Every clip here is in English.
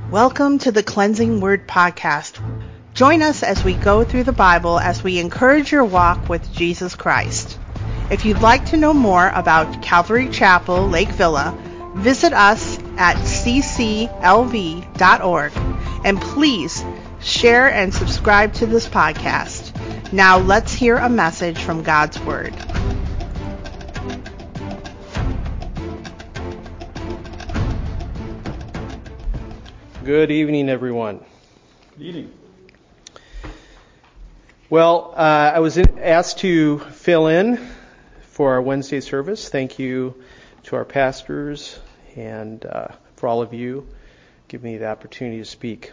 Welcome to the Cleansing Word Podcast. Join us as we go through the Bible as we encourage your walk with Jesus Christ. If you'd like to know more about Calvary Chapel, Lake Villa, visit us at cclv.org and please share and subscribe to this podcast. Now let's hear a message from God's Word. Good evening, everyone. Good evening. Well, I was asked to fill in for our Wednesday service. Thank you to our pastors and for all of you giving me the opportunity to speak.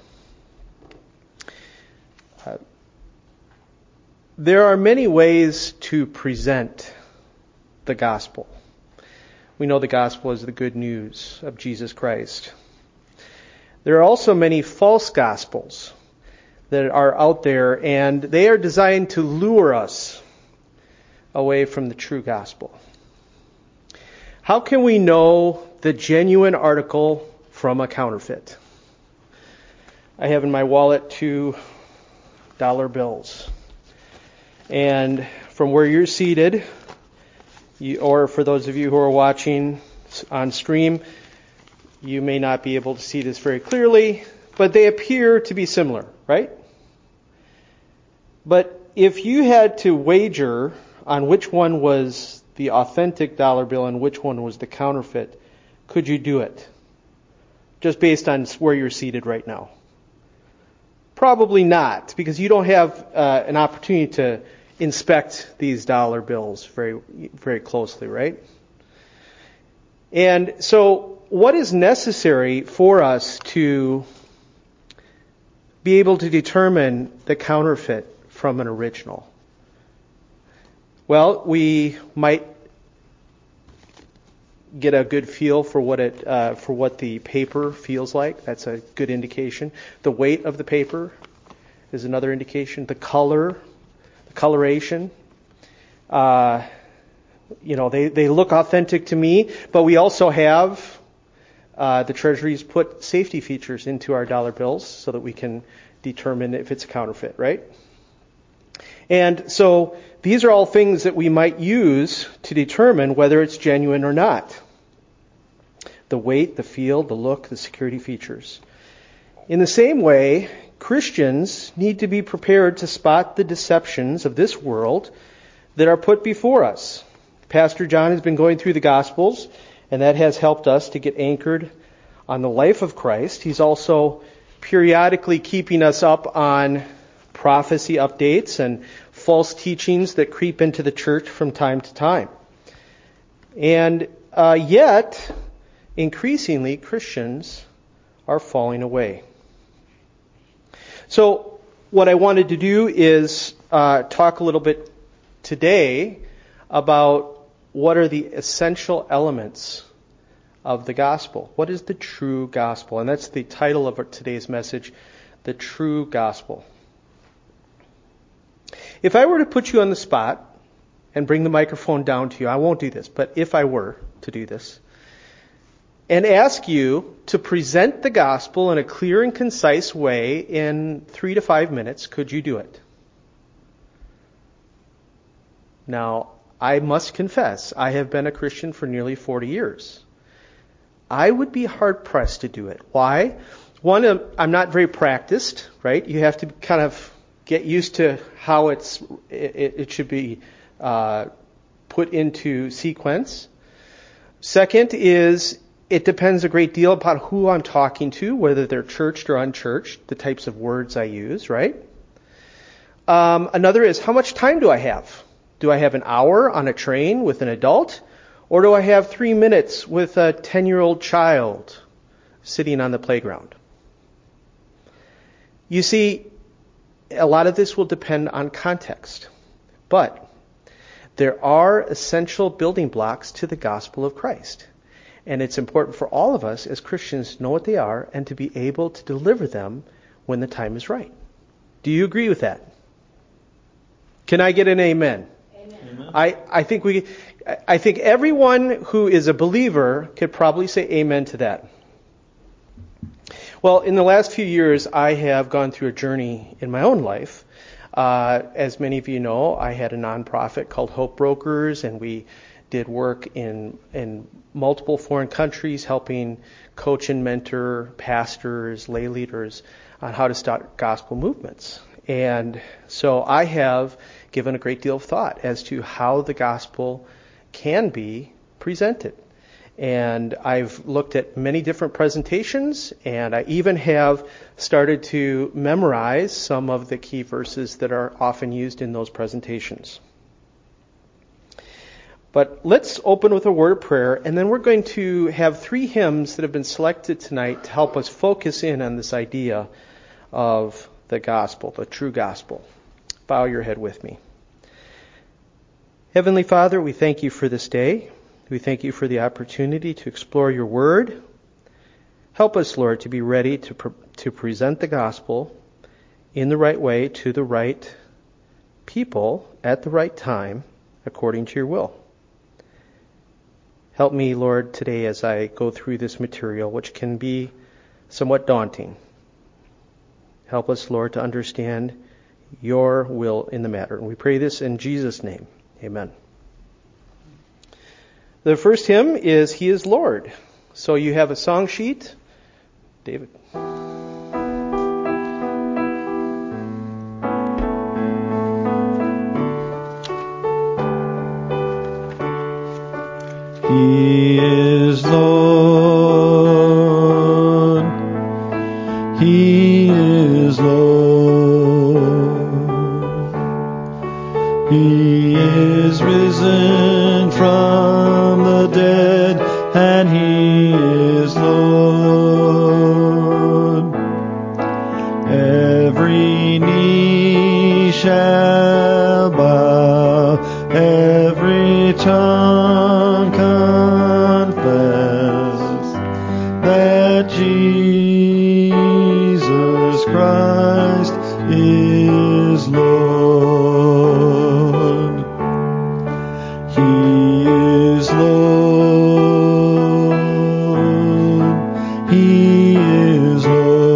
There are many ways to present the gospel. We know the gospel is the good news of Jesus Christ. There are also many false gospels that are out there, and they are designed to lure us away from the true gospel. How can we know the genuine article from a counterfeit? I have in my wallet $2 bills. And from where you're seated, or for those of you who are watching on stream, you may not be able to see this very clearly, but they appear to be similar, right? But if you had to wager on which one was the authentic dollar bill and which one was the counterfeit, could you do it? Just based on where you're seated right now. Probably not, because you don't have an opportunity to inspect these dollar bills very, very closely, right? And so, what is necessary for us to be able to determine the counterfeit from an original? Well, we might get a good feel for what the paper feels like. That's a good indication. The weight of the paper is another indication. The color, the coloration. They look authentic to me, but we also have the Treasury's put safety features into our dollar bills so that we can determine if it's a counterfeit, right? And so these are all things that we might use to determine whether it's genuine or not. The weight, the feel, the look, the security features. In the same way, Christians need to be prepared to spot the deceptions of this world that are put before us. Pastor John has been going through the Gospels, and that has helped us to get anchored on the life of Christ. He's also periodically keeping us up on prophecy updates and false teachings that creep into the church from time to time. And yet, increasingly, Christians are falling away. So, what I wanted to do is talk a little bit today about what are the essential elements of the gospel? What is the true gospel? And that's the title of today's message, The True Gospel. If I were to put you on the spot and bring the microphone down to you, I won't do this, but if I were to do this, and ask you to present the gospel in a clear and concise way in 3 to 5 minutes, could you do it? Now, I must confess, I have been a Christian for nearly 40 years. I would be hard-pressed to do it. Why? One, I'm not very practiced, right? You have to kind of get used to how it should be put into sequence. Second is, it depends a great deal upon who I'm talking to, whether they're churched or unchurched, the types of words I use, right? Another is, how much time do I have? Do I have an hour on a train with an adult? Or do I have 3 minutes with a 10-year-old child sitting on the playground? You see, a lot of this will depend on context. But there are essential building blocks to the gospel of Christ. And it's important for all of us as Christians to know what they are and to be able to deliver them when the time is right. Do you agree with that? Can I get an amen? I think everyone who is a believer could probably say amen to that. Well, in the last few years, I have gone through a journey in my own life. As many of you know, I had a nonprofit called Hope Brokers, and we did work in multiple foreign countries, helping coach and mentor pastors, lay leaders on how to start gospel movements. And so I have given a great deal of thought as to how the gospel can be presented. And I've looked at many different presentations, and I even have started to memorize some of the key verses that are often used in those presentations. But let's open with a word of prayer, and then we're going to have 3 hymns that have been selected tonight to help us focus in on this idea of the gospel, the true gospel. Bow your head with me. Heavenly Father, we thank you for this day. We thank you for the opportunity to explore your word. Help us, Lord, to be ready to present the gospel in the right way to the right people at the right time according to your will. Help me, Lord, today as I go through this material, which can be somewhat daunting. Help us, Lord, to understand your will in the matter. And we pray this in Jesus' name. Amen. The first hymn is He is Lord. So you have a song sheet. David. He is Lord. He is Lord. He is risen from the dead, and He is Lord. Every knee shall bow, every tongue confess that Jesus Christ is Lord. He is Lord. He is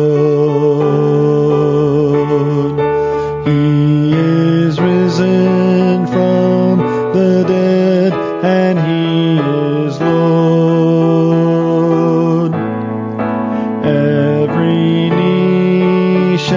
Lord. He is risen from the dead, and He is Lord. Every knee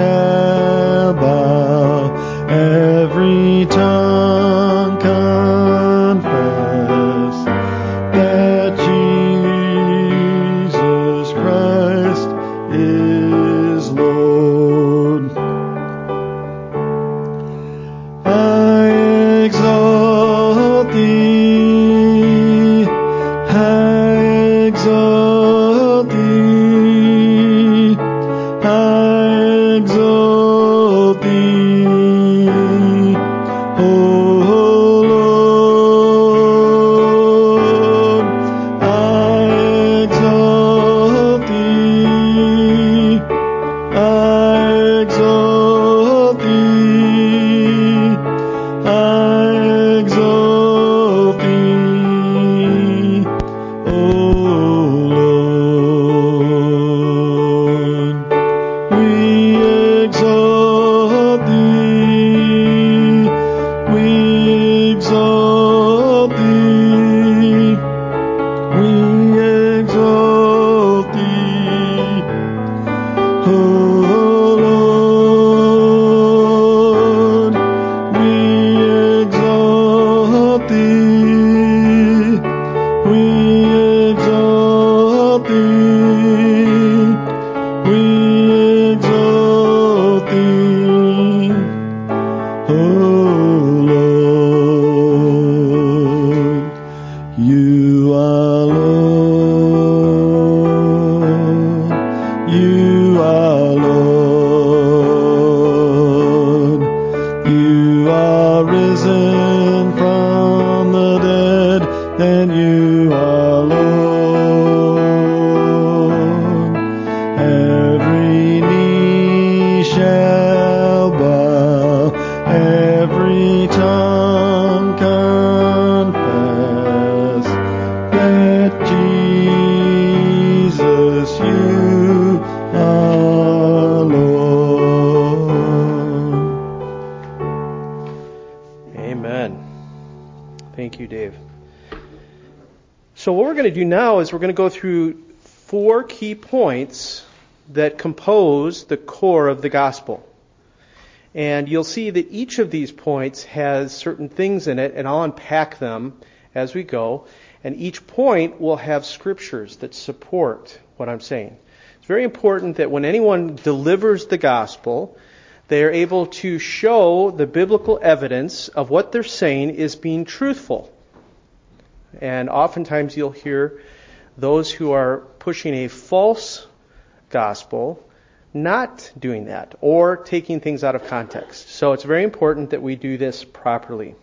going to do now is we're going to go through 4 key points that compose the core of the gospel. And you'll see that each of these points has certain things in it, and I'll unpack them as we go. And each point will have scriptures that support what I'm saying. It's very important that when anyone delivers the gospel, they are able to show the biblical evidence of what they're saying is being truthful. And oftentimes you'll hear those who are pushing a false gospel not doing that or taking things out of context. So it's very important that we do this properly.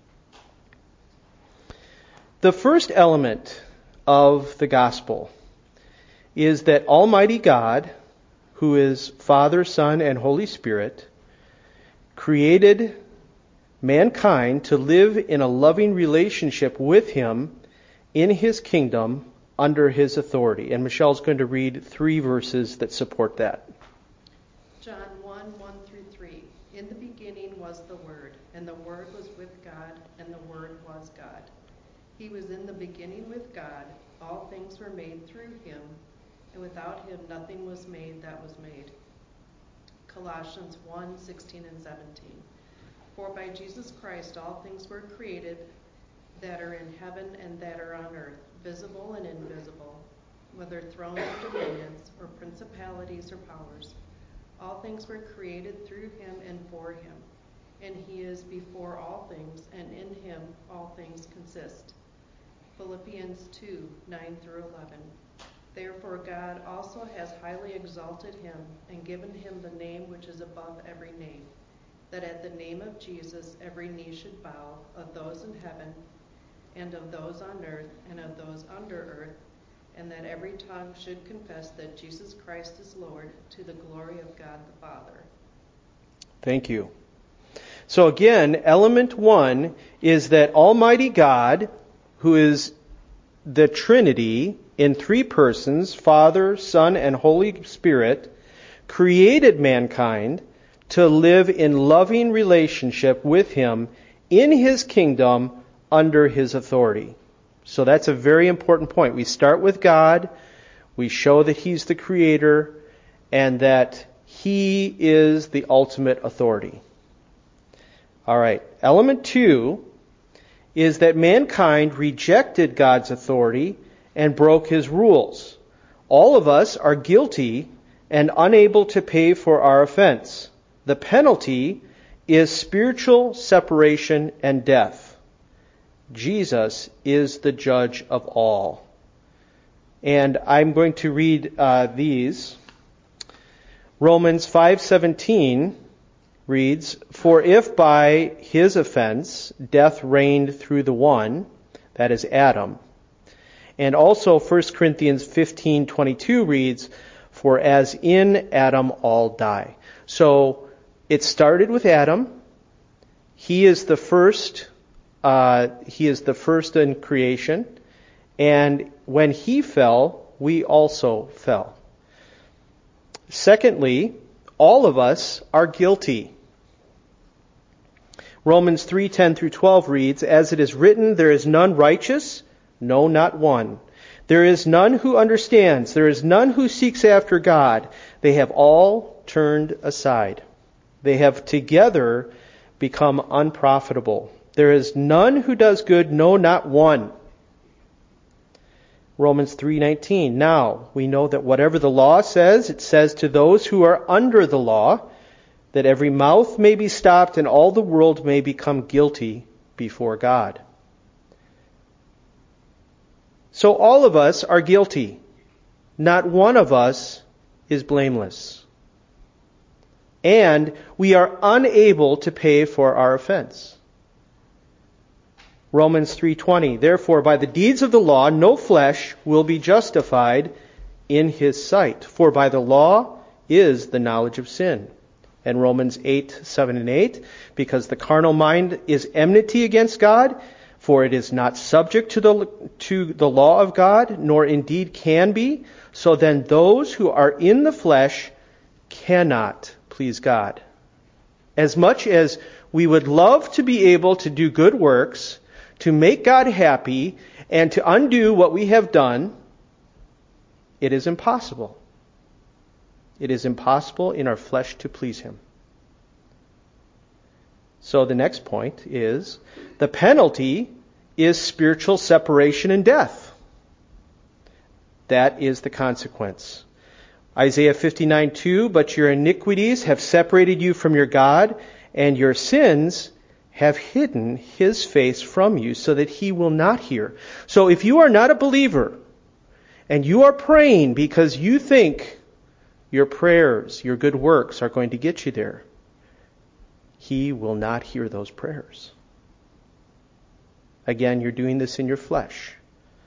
The first element of the gospel is that Almighty God, who is Father, Son, and Holy Spirit, created mankind to live in a loving relationship with Him in His kingdom under His authority. And Michelle's going to read 3 verses that support that. John 1:1-3. In the beginning was the Word, and the Word was with God, and the Word was God. He was in the beginning with God. All things were made through Him, and without Him nothing was made that was made. Colossians 1:16 and 17. For by Jesus Christ all things were created that are in heaven and that are on earth, visible and invisible, whether thrones or dominions or principalities or powers. All things were created through Him and for Him, and He is before all things, and in Him all things consist. Philippians 2:9-11. Therefore God also has highly exalted Him and given Him the name which is above every name, that at the name of Jesus every knee should bow, of those in heaven and of those on earth and of those under earth, and that every tongue should confess that Jesus Christ is Lord, to the glory of God the Father. Thank you. So again, element 1 is that Almighty God, who is the Trinity in 3 persons, Father, Son, and Holy Spirit, created mankind to live in loving relationship with Him in His kingdom under His authority. So that's a very important point. We start with God, we show that He's the Creator, and that He is the ultimate authority. All right, element 2 is that mankind rejected God's authority and broke His rules. All of us are guilty and unable to pay for our offense. The penalty is spiritual separation and death. Jesus is the judge of all. And I'm going to read these. Romans 5:17 reads, For if by his offense death reigned through the one, that is Adam. And also 1 Corinthians 15:22 reads, For as in Adam all die. So it started with Adam. He is the first. He is the first in creation. And when he fell, we also fell. Secondly, all of us are guilty. Romans 3:10-12 reads, As it is written, there is none righteous, no, not one. There is none who understands. There is none who seeks after God. They have all turned aside. They have together become unprofitable. There is none who does good, no, not one. Romans 3:19. Now, we know that whatever the law says, it says to those who are under the law, that every mouth may be stopped and all the world may become guilty before God. So all of us are guilty. Not one of us is blameless. And we are unable to pay for our offense. Romans 3:20, Therefore, by the deeds of the law, no flesh will be justified in his sight. For by the law is the knowledge of sin. And Romans 8:7-8, Because the carnal mind is enmity against God, for it is not subject to the law of God, nor indeed can be. So then those who are in the flesh cannot please God. As much as we would love to be able to do good works, to make God happy, And to undo what we have done, it is impossible. It is impossible in our flesh to please Him. So the next point is, the penalty is spiritual separation and death. That is the consequence. Isaiah 59:2, but your iniquities have separated you from your God, and your sins have hidden His face from you so that He will not hear. So if you are not a believer, and you are praying because you think your prayers, your good works are going to get you there, He will not hear those prayers. Again, you're doing this in your flesh.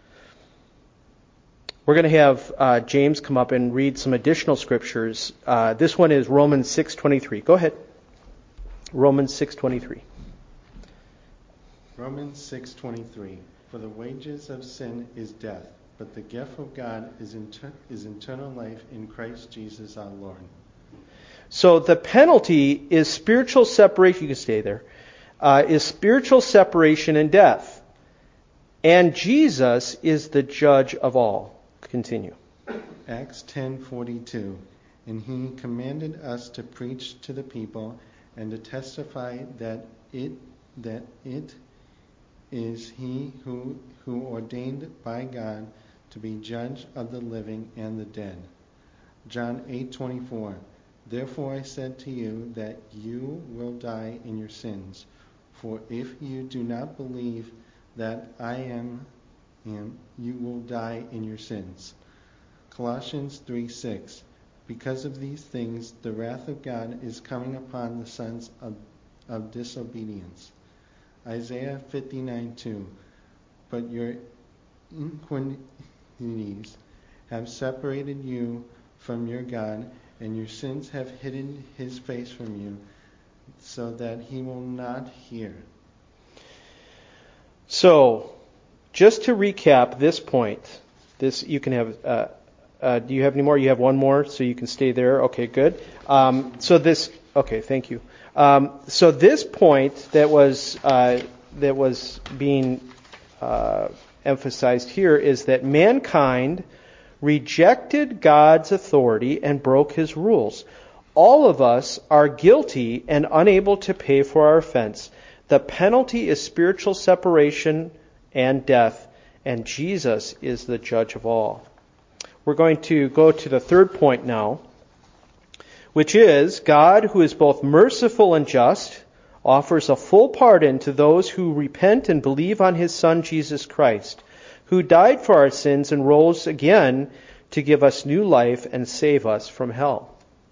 We're going to have James come up and read some additional scriptures. This one is Romans 6:23. Go ahead. Romans 6:23. Romans 6:23. For the wages of sin is death, but the gift of God is eternal life in Christ Jesus our Lord. So the penalty is spiritual separation. You can stay there. Is spiritual separation and death. And Jesus is the judge of all. Continue. Acts 10:42. And He commanded us to preach to the people and to testify that it is He who ordained by God to be judge of the living and the dead. John 8:24. Therefore I said to you that you will die in your sins, for if you do not believe that I am, you will die in your sins. Colossians 3:6. Because of these things, the wrath of God is coming upon the sons of disobedience. Isaiah 59:2. But your iniquities have separated you from your God, and your sins have hidden His face from you, so that He will not hear. So, just to recap this point, you can have. Do you have any more? You have one more, so you can stay there. Okay, good. Okay, thank you. So this point that was being emphasized here is that mankind rejected God's authority and broke His rules. All of us are guilty and unable to pay for our offense. The penalty is spiritual separation and death, and Jesus is the judge of all. We're going to go to the third point now, which is God, who is both merciful and just, offers a full pardon to those who repent and believe on His Son, Jesus Christ, who died for our sins and rose again to give us new life and save us from hell.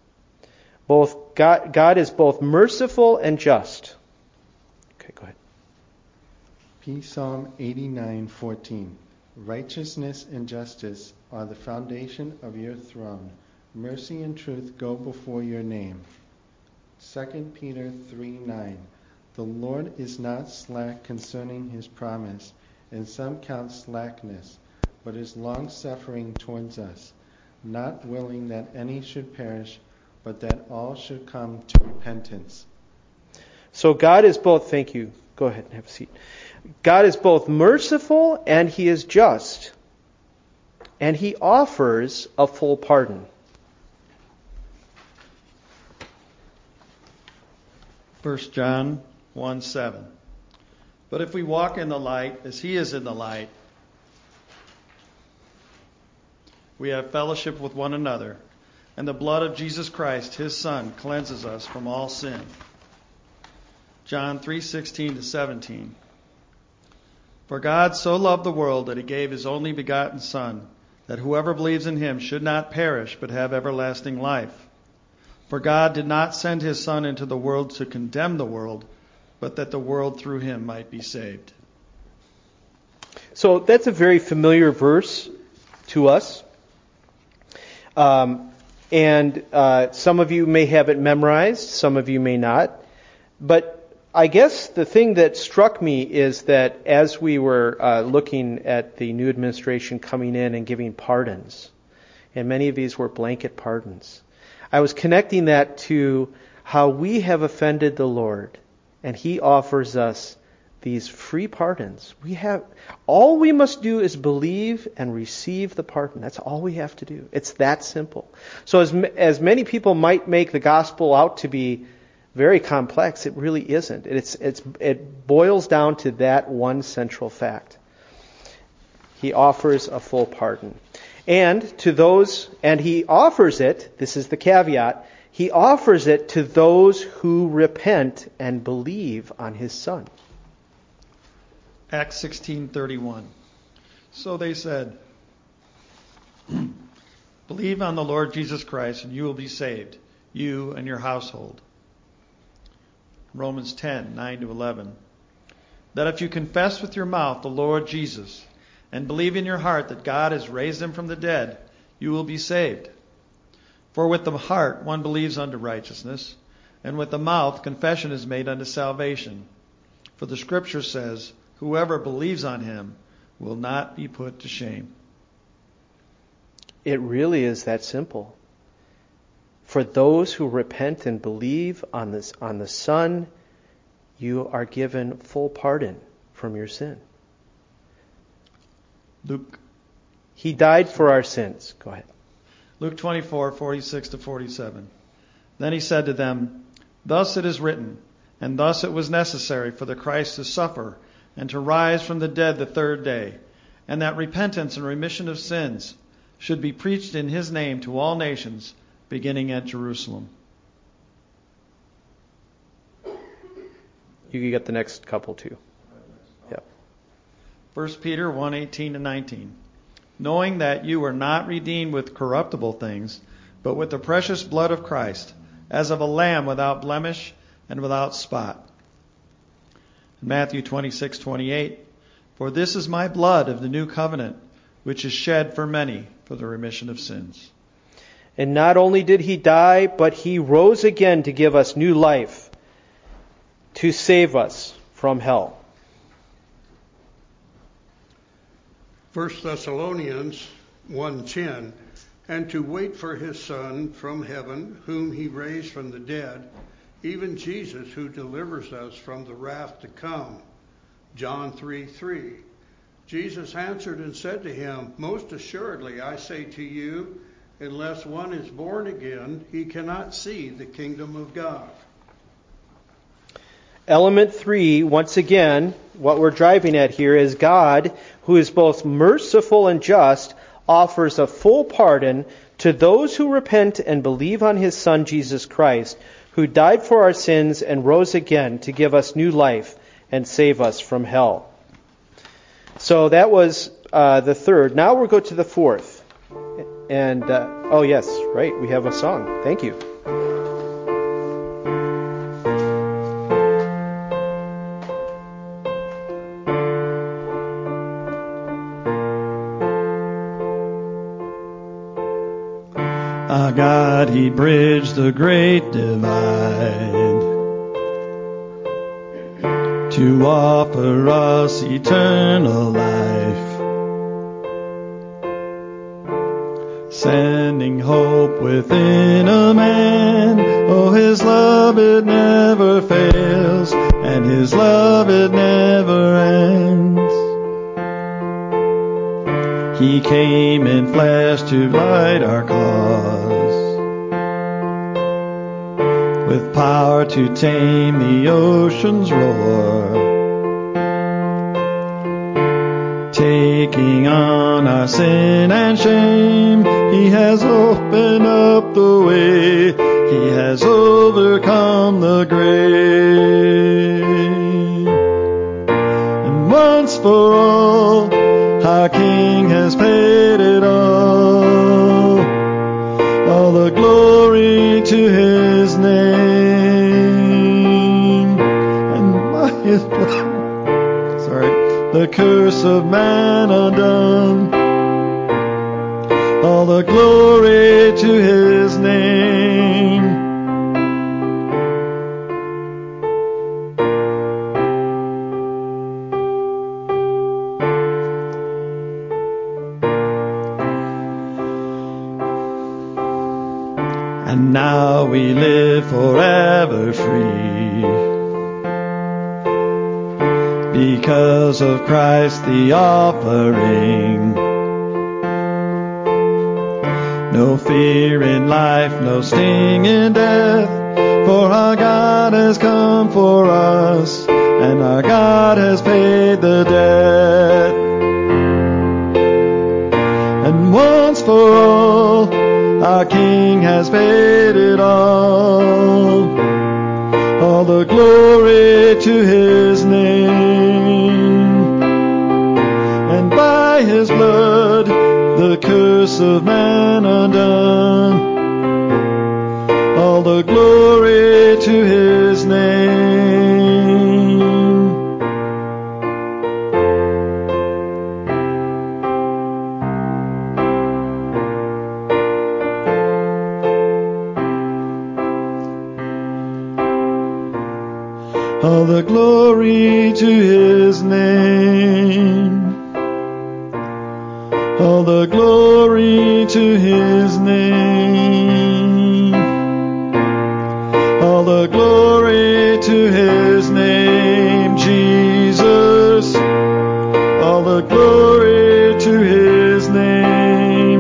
God is both merciful and just. Okay, go ahead. Psalm 89:14. Righteousness and justice are the foundation of your throne. Mercy and truth go before your name. 2 Peter 3:9. The Lord is not slack concerning His promise, and some count slackness, but is long-suffering towards us, not willing that any should perish, but that all should come to repentance. So God is both, thank you, go ahead and have a seat. God is both merciful and He is just, and He offers a full pardon. 1 John 1:7. But if we walk in the light as He is in the light, we have fellowship with one another, and the blood of Jesus Christ, His Son, cleanses us from all sin. John 3:16-17. For God so loved the world that He gave His only begotten Son, that whoever believes in Him should not perish but have everlasting life. For God did not send His Son into the world to condemn the world, but that the world through Him might be saved. So that's a very familiar verse to us. And some of you may have it memorized, some of you may not. But I guess the thing that struck me is that as we were looking at the new administration coming in and giving pardons, and many of these were blanket pardons, I was connecting that to how we have offended the Lord, and He offers us these free pardons. All we must do is believe and receive the pardon. That's all we have to do. It's that simple. So as many people might make the gospel out to be very complex, it really isn't. It boils down to that one central fact. He offers a full pardon. And he offers it, this is the caveat, he offers it to those who repent and believe on his Son. Acts 16:31. So they said, believe on the Lord Jesus Christ and you will be saved, you and your household. Romans 10:9-11. That if you confess with your mouth the Lord Jesus and believe in your heart that God has raised him from the dead, you will be saved. For with the heart one believes unto righteousness, and with the mouth confession is made unto salvation. For the Scripture says, whoever believes on him will not be put to shame. It really is that simple. For those who repent and believe on the Son, you are given full pardon from your sin. Luke. He died for our sins. Go ahead. Luke 24:46-47. Then he said to them, thus it is written, and thus it was necessary for the Christ to suffer and to rise from the dead the third day, and that repentance and remission of sins should be preached in his name to all nations, beginning at Jerusalem. You can get the next couple too. Yep. 1 Peter 1:18-19. Knowing that you were not redeemed with corruptible things, but with the precious blood of Christ, as of a lamb without blemish and without spot. Matthew 26:28. For this is my blood of the new covenant, which is shed for many for the remission of sins. And not only did he die, but he rose again to give us new life, to save us from hell. 1 Thessalonians 1:10, and to wait for his Son from heaven, whom he raised from the dead, even Jesus, who delivers us from the wrath to come. John 3:3. Jesus answered and said to him, most assuredly I say to you, unless one is born again, he cannot see the kingdom of God. Element 3, once again, what we're driving at here is God, who is both merciful and just, offers a full pardon to those who repent and believe on his Son, Jesus Christ, who died for our sins and rose again to give us new life and save us from hell. So that was the third. Now we'll go to the fourth. And, oh yes, right, we have a song. Thank you. Our God, he bridged the great divide to offer us eternal life, sending hope within a man. Oh, his love, it never fails, and his love, it never ends. He came in flesh to light our cause, with power to tame the ocean's roar, taking on our sin and shame. He has opened up the way, he has overcome the grave. And once for all, our King has paid it all the glory to his name. And by his blood, the curse of man undone, all the glory to his name. And now we live forever free, because of Christ the offering. No fear in life, no sting in death, for our God has come for us, and our God has paid the debt. And once for all, our King has paid it all the glory to His name. And by His blood, the curse of man undone, all the glory to His name. All the glory to His name. All the glory to His name. All the glory to His name, Jesus. All the glory to His name.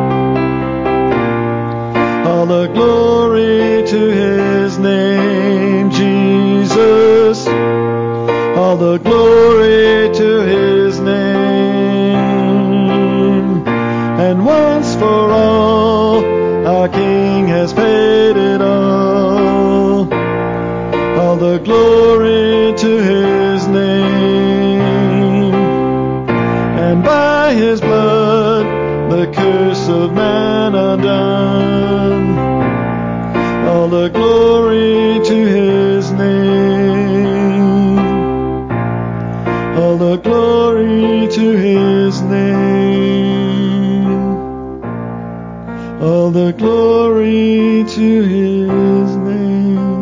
All the glory to His name, Jesus. All the glory to His name. And once for all, our King has paid it all the glory to His name. And by His blood, the curse of man undone, all the glory to His name. All the glory to His name. All the glory to His name.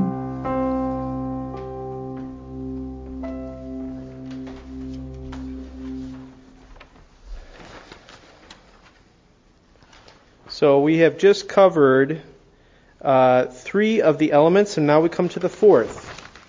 So we have just covered 3 of the elements, and now we come to the 4th.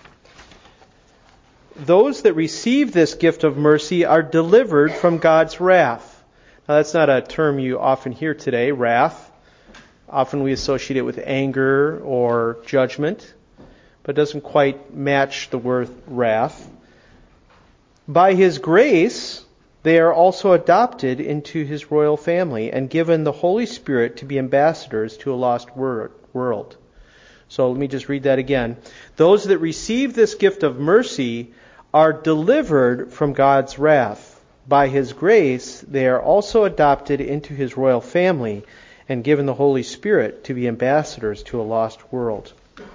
Those that receive this gift of mercy are delivered from God's wrath. Now that's not a term you often hear today, wrath. Often we associate it with anger or judgment, but it doesn't quite match the word wrath. By His grace, they are also adopted into His royal family and given the Holy Spirit to be ambassadors to a lost world. So let me just read that again. Those that receive this gift of mercy are delivered from God's wrath. By His grace, they are also adopted into His royal family and given the Holy Spirit to be ambassadors to a lost world.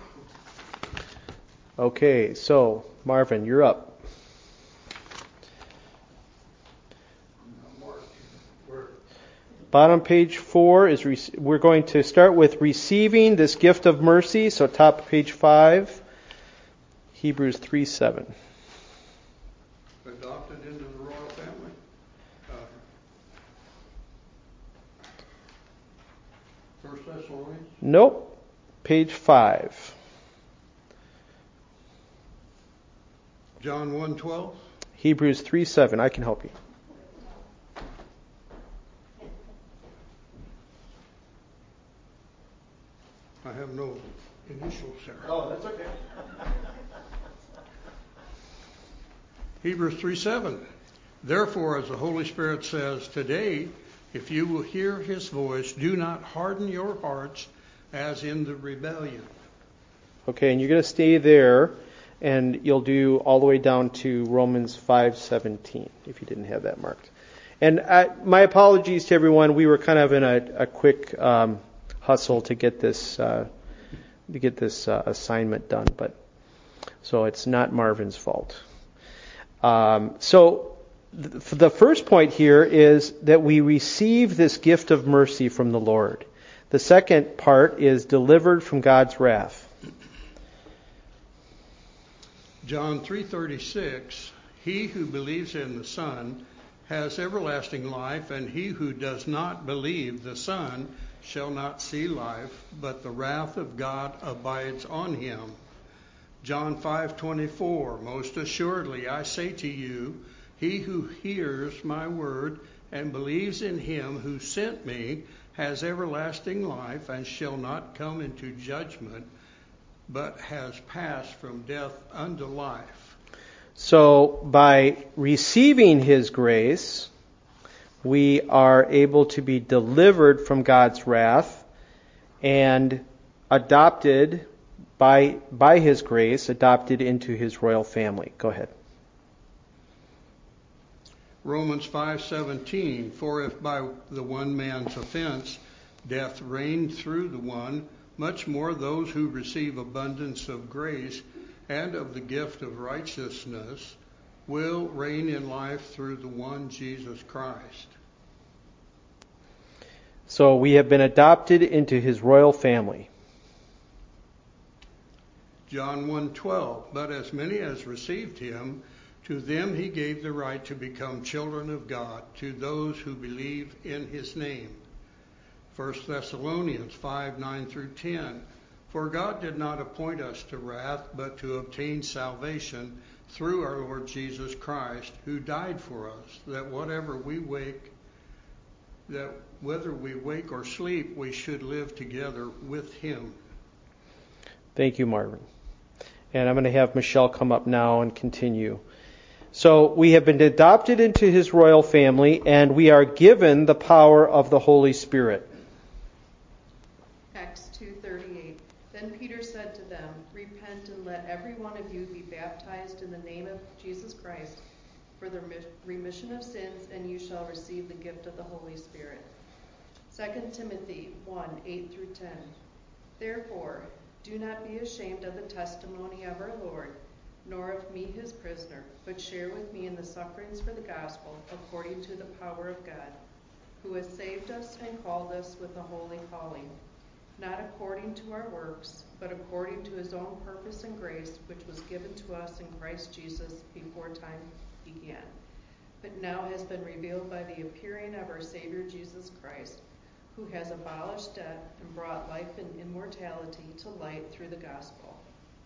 Okay, so Marvin, you're up. Bottom page 4 is we're going to start with receiving this gift of mercy. So top of page 5, Hebrews 3:7. Adopted into the royal family. First Thessalonians? Nope. Page 5. John 1:12. Hebrews 3:7. I can help you. I have no initials there. Oh, that's okay. Hebrews 3:7. Therefore, as the Holy Spirit says, today, if you will hear His voice, do not harden your hearts as in the rebellion. Okay, and you're going to stay there, and you'll do all the way down to Romans 5:17, if you didn't have that marked. And my apologies to everyone. We were kind of in a quick hustle to get this assignment done, but so it's not Marvin's fault. So the first point here is that we receive this gift of mercy from the Lord. The second part is delivered from God's wrath. John 3:36, he who believes in the Son has everlasting life, and he who does not believe the Son shall not see life, but the wrath of God abides on him. John 5:24, most assuredly I say to you, he who hears my word and believes in him who sent me has everlasting life and shall not come into judgment, but has passed from death unto life. So by receiving his grace, we are able to be delivered from God's wrath and adopted by his grace, adopted into his royal family. Go ahead. Romans 5:17, for if by the one man's offense death reigned through the one, much more those who receive abundance of grace and of the gift of righteousness will reign in life through the one Jesus Christ. So we have been adopted into his royal family. John 1:12, but as many as received him, to them he gave the right to become children of God, to those who believe in his name. 1 Thessalonians 5:9 through 10, for God did not appoint us to wrath, but to obtain salvation through our Lord Jesus Christ, who died for us, that whether we wake or sleep, we should live together with him. Thank you, Marvin. And I'm going to have Michelle come up now and continue. So we have been adopted into his royal family, and we are given the power of the Holy Spirit. Acts 2:38. Then Peter said to them, repent and let every one of you be baptized in the name of Jesus Christ for the remission of sins, and you shall receive the gift of the Holy Spirit. 2 Timothy 1:8 through 10. Therefore, do not be ashamed of the testimony of our Lord, nor of me his prisoner, but share with me in the sufferings for the gospel, according to the power of God, who has saved us and called us with a holy calling, not according to our works, but according to his own purpose and grace, which was given to us in Christ Jesus before time began, but now has been revealed by the appearing of our Savior Jesus Christ, who has abolished death and brought life and immortality to light through the gospel.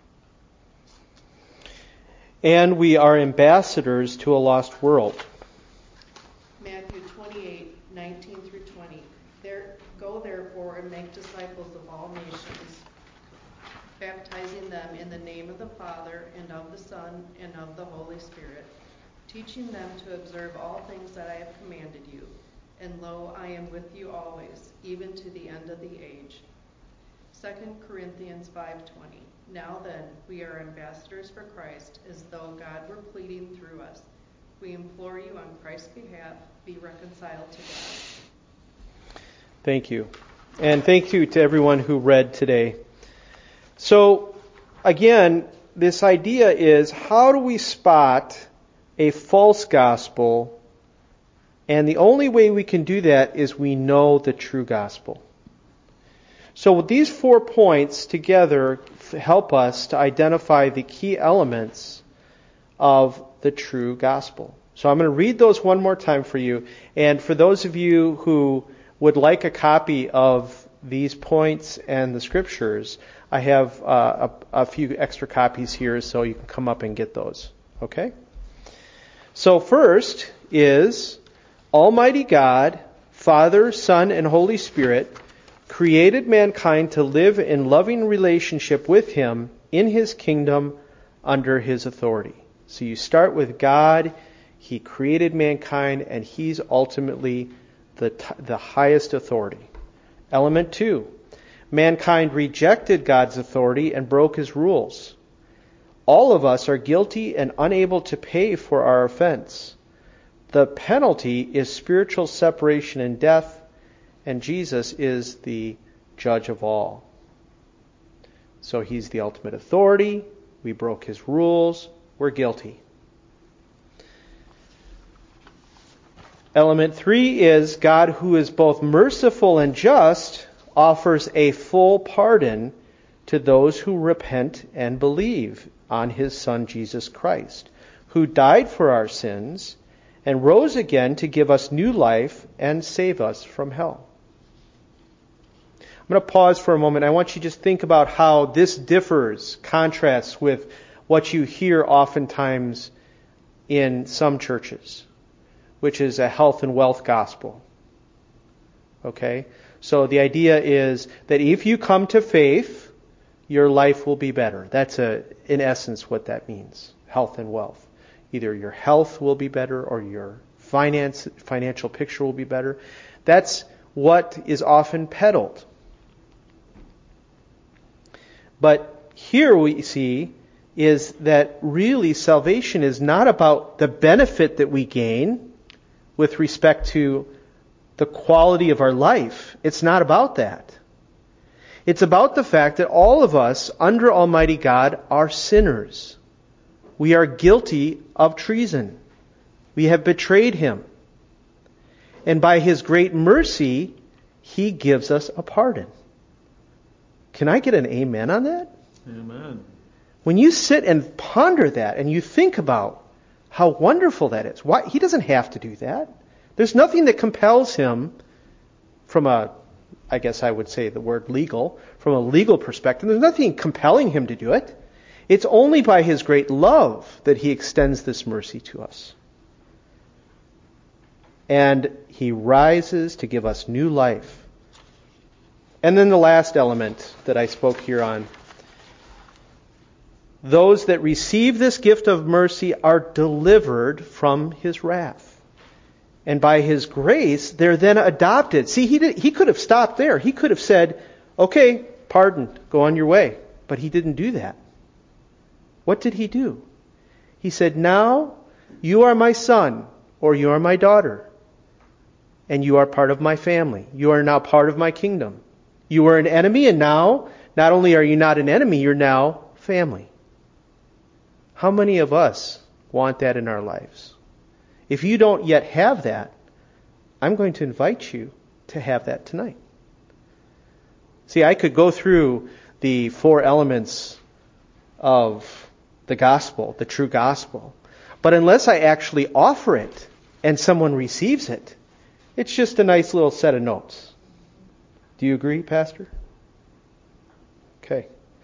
And we are ambassadors to a lost world. Matthew 28:19 through 20. Go therefore and make disciples of all nations, baptizing them in the name of the Father and of the Son and of the Holy Spirit, teaching them to observe all things that I have commanded you. And lo, I am with you always, even to the end of the age. 2 Corinthians 5:20. Now then, we are ambassadors for Christ, as though God were pleading through us. We implore you on Christ's behalf, be reconciled to God. Thank you. And thank you to everyone who read today. So, again, this idea is, how do we spot a false gospel? And the only way we can do that is we know the true gospel. So these 4 points together help us to identify the key elements of the true gospel. So I'm going to read those one more time for you. And for those of you who would like a copy of these points and the scriptures, I have a few extra copies here, so you can come up and get those. Okay? So first is Almighty God, Father, Son, and Holy Spirit created mankind to live in loving relationship with him in his kingdom under his authority. So you start with God. He created mankind, and he's ultimately the highest authority. Element 2, mankind rejected God's authority and broke his rules. All of us are guilty and unable to pay for our offense. The penalty is spiritual separation and death, and Jesus is the judge of all. So he's the ultimate authority. We broke his rules. We're guilty. Element 3 is God, who is both merciful and just, offers a full pardon to those who repent and believe on his Son Jesus Christ, who died for our sins and rose again to give us new life and save us from hell. going to pause for a moment. I want you to just think about how this differs, contrasts with what you hear oftentimes in some churches, which is a health and wealth gospel. Okay? So the idea is that if you come to faith, your life will be better. That's in essence what that means, health and wealth. Either your health will be better or your financial picture will be better. That's what is often peddled. But here we see is that really salvation is not about the benefit that we gain with respect to the quality of our life. It's not about that. It's about the fact that all of us under Almighty God are sinners. We are guilty of treason. We have betrayed Him. And by His great mercy, He gives us a pardon. Can I get an amen on that? Amen. When you sit and ponder that and you think about how wonderful that is, why He doesn't have to do that. There's nothing that compels Him from I guess I would say the word legal, from a legal perspective. There's nothing compelling Him to do it. It's only by His great love that He extends this mercy to us. And He rises to give us new life. And then the last element that I spoke here on. Those that receive this gift of mercy are delivered from His wrath. And by His grace, they're then adopted. See, He could have stopped there. He could have said, okay, pardon, go on your way. But He didn't do that. What did He do? He said, now you are my son, or you are my daughter, and you are part of my family. You are now part of my kingdom. You were an enemy, and now, not only are you not an enemy, you're now family. How many of us want that in our lives? If you don't yet have that, I'm going to invite you to have that tonight. See, I could go through the 4 elements of the gospel, the true gospel, but unless I actually offer it and someone receives it, it's just a nice little set of notes. Do you agree, Pastor? Okay.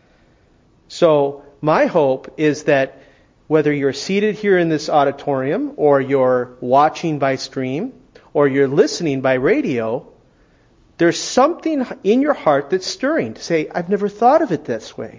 So, my hope is that whether you're seated here in this auditorium, or you're watching by stream, or you're listening by radio, there's something in your heart that's stirring to say, I've never thought of it this way.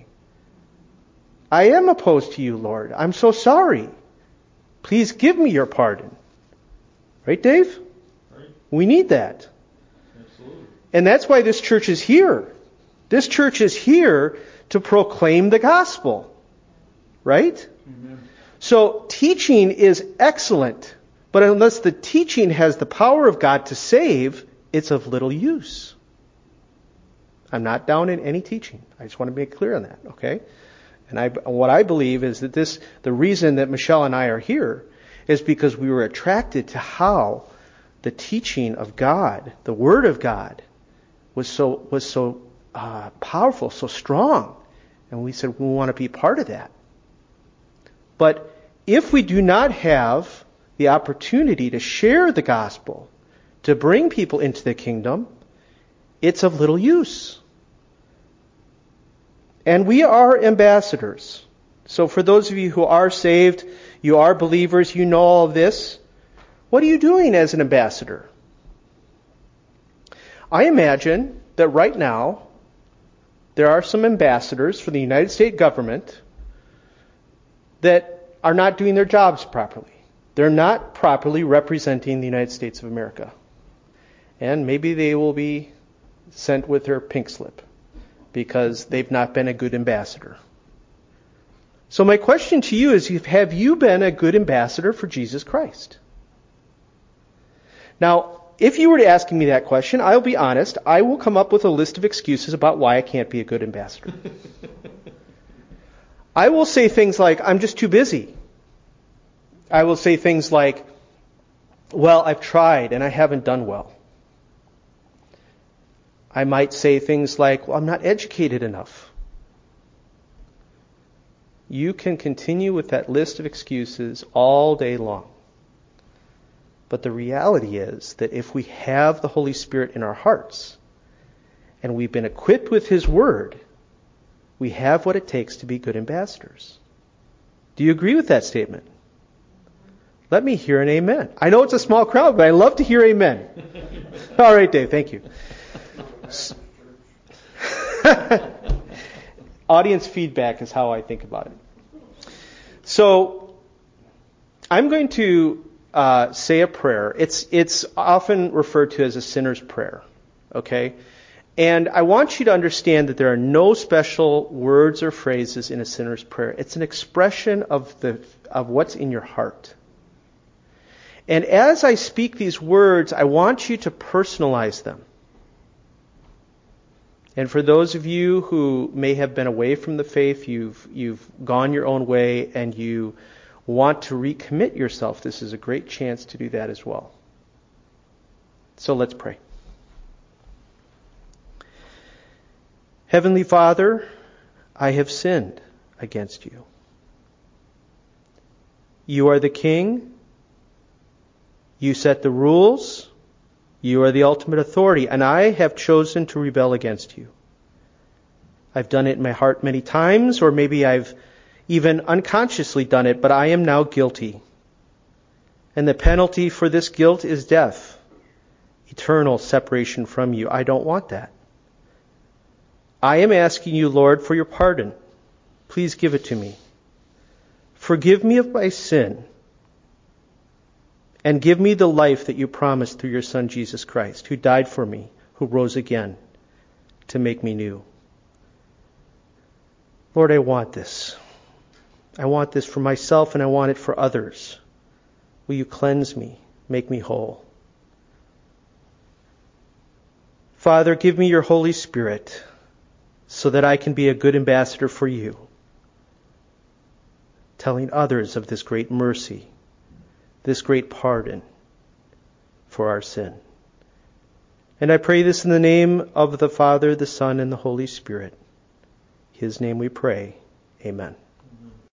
I am opposed to you, Lord. I'm so sorry. Please give me your pardon. Right, Dave? Right. We need that. Absolutely. And that's why this church is here. This church is here to proclaim the gospel. Right? Amen. So teaching is excellent, but unless the teaching has the power of God to save, it's of little use. I'm not down in any teaching. I just want to make clear on that, okay? And what I believe is that the reason that Michelle and I are here is because we were attracted to how the teaching of God, the Word of God, was so powerful, so strong. And we said, we want to be part of that. But if we do not have the opportunity to share the gospel, to bring people into the kingdom, it's of little use. And we are ambassadors. So for those of you who are saved, you are believers, you know all of this. What are you doing as an ambassador? I imagine that right now, there are some ambassadors for the United States government that are not doing their jobs properly. They're not properly representing the United States of America. And maybe they will be sent with their pink slip because they've not been a good ambassador. So my question to you is, have you been a good ambassador for Jesus Christ? Now, if you were to ask me that question, I'll be honest, I will come up with a list of excuses about why I can't be a good ambassador. I will say things like, I'm just too busy. I will say things like, well, I've tried and I haven't done well. I might say things like, well, I'm not educated enough. You can continue with that list of excuses all day long. But the reality is that if we have the Holy Spirit in our hearts, and we've been equipped with His Word, we have what it takes to be good ambassadors. Do you agree with that statement? Let me hear an amen. I know it's a small crowd, but I love to hear amen. All right, Dave, thank you. Audience feedback is how I think about it. So, I'm going to say a prayer. It's often referred to as a sinner's prayer. Okay? And I want you to understand that there are no special words or phrases in a sinner's prayer. It's an expression of what's in your heart. And as I speak these words, I want you to personalize them. And for those of you who may have been away from the faith, you've gone your own way, and you want to recommit yourself, this is a great chance to do that as well. So let's pray. Heavenly Father, I have sinned against you. You are the King. You set the rules. You are the ultimate authority, and I have chosen to rebel against you. I've done it in my heart many times, or maybe I've even unconsciously done it, but I am now guilty. And the penalty for this guilt is death, eternal separation from you. I don't want that. I am asking you, Lord, for your pardon. Please give it to me. Forgive me of my sin, and give me the life that you promised through your Son, Jesus Christ, who died for me, who rose again to make me new. Lord, I want this. I want this for myself, and I want it for others. Will you cleanse me, make me whole? Father, give me your Holy Spirit so that I can be a good ambassador for you, telling others of this great mercy, this great pardon for our sin. And I pray this in the name of the Father, the Son, and the Holy Spirit. His name we pray. Amen.